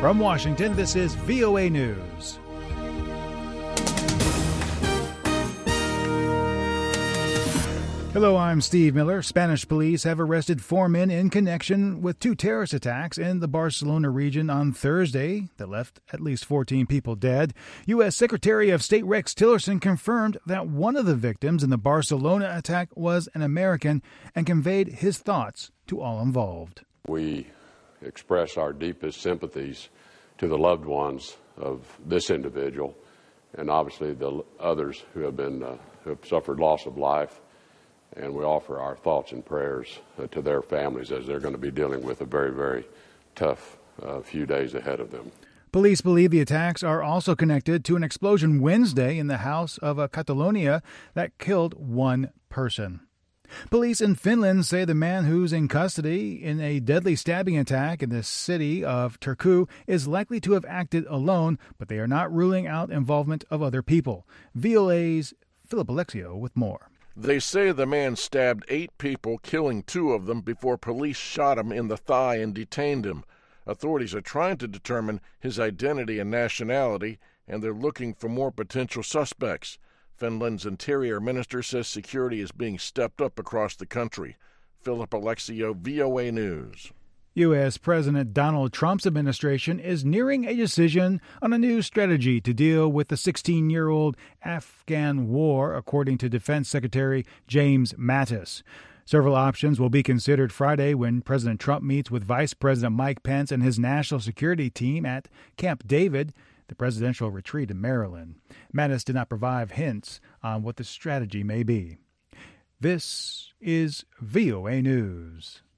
From Washington, this is VOA News. Hello, I'm Steve Miller. Spanish police have arrested 4 men in connection with 2 terrorist attacks in the Barcelona region on Thursday that left at least 14 people dead. U.S. Secretary of State Rex Tillerson confirmed that one of the victims in the Barcelona attack was an American and conveyed his thoughts to all involved. We express our deepest sympathies to the loved ones of this individual and obviously the others who have suffered loss of life. And we offer our thoughts and prayers to their families as they're going to be dealing with a very, very tough few days ahead of them. Police believe the attacks are also connected to an explosion Wednesday in the house of Catalonia that killed 1 person. Police in Finland say the man who's in custody in a deadly stabbing attack in the city of Turku is likely to have acted alone, but they are not ruling out involvement of other people. VOA's Philip Alexio with more. They say the man stabbed 8 people, killing 2 of them before police shot him in the thigh and detained him. Authorities are trying to determine his identity and nationality, and they're looking for more potential suspects. Finland's interior minister says security is being stepped up across the country. Philip Alexio, VOA News. U.S. President Donald Trump's administration is nearing a decision on a new strategy to deal with the 16-year-old Afghan war, according to Defense Secretary James Mattis. Several options will be considered Friday when President Trump meets with Vice President Mike Pence and his national security team at Camp David, the presidential retreat in Maryland. Mattis did not provide hints on what the strategy may be. This is VOA News.